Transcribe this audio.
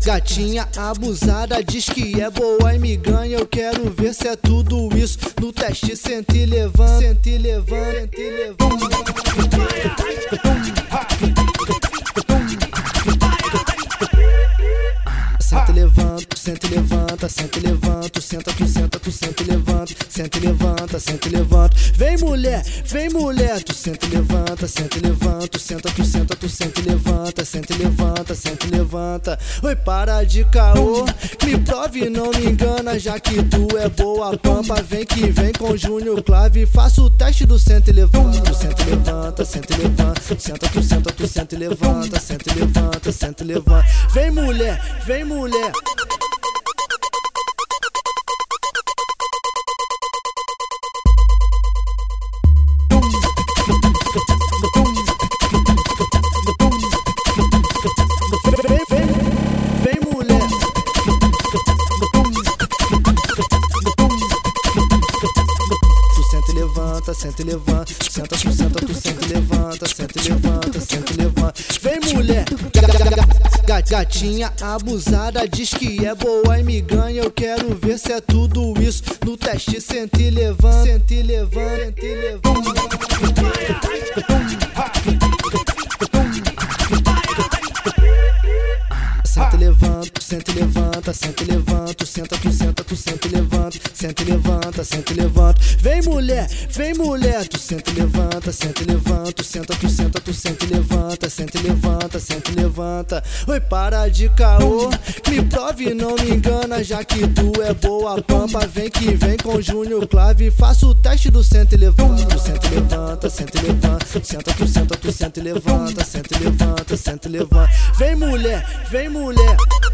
Gatinha abusada, diz que é boa e me ganha. Eu quero ver se é tudo isso. No teste senta e levanta, senta e levanta, senta e levanta. Senta e levanta, senta e levanta, senta e levanta, senta, tu senta, tu senta e levanta, senta e levanta, senta e levanta. Vem mulher, tu senta e levanta, senta e levanta, senta, tu senta, tu senta e levanta, senta e levanta, senta e levanta. Oi, para de caô, me prove, não me engana, já que tu é boa pampa. Vem que vem com Júnior Clave, faça o teste do senta e levanta. Tu senta e levanta, senta e levanta, senta, tu senta, tu senta e levanta, senta e levanta, senta e levanta. Vem mulher, vem mulher. Vem mulher. Tu senta e levanta, senta e levanta, senta, tu senta, tu senta e levanta, senta e levanta, senta e levanta. Vem mulher. Gatinha abusada, diz que é boa e me ganha. Eu quero ver se é tudo isso. No teste senta e levanta, senta e levanta, senta e levanta. Senta e levanta, senta e levanta, senta e levanta, senta, tu senta, tu senta e levanta, senta e levanta, senta e levanta. Vem mulher, tu senta e levanta, senta e levanta, senta, tu senta, tu senta e levanta, senta e levanta, senta e levanta. Oi, para de caô, me prove, não me engana, já que tu é boa pampa. Vem que vem com Júnior Clave, faça o teste do senta e levanta. Tu senta e levanta, senta e levanta, senta, tu senta, tu senta e levanta, senta e levanta, senta e levanta. Vem mulher, vem mulher.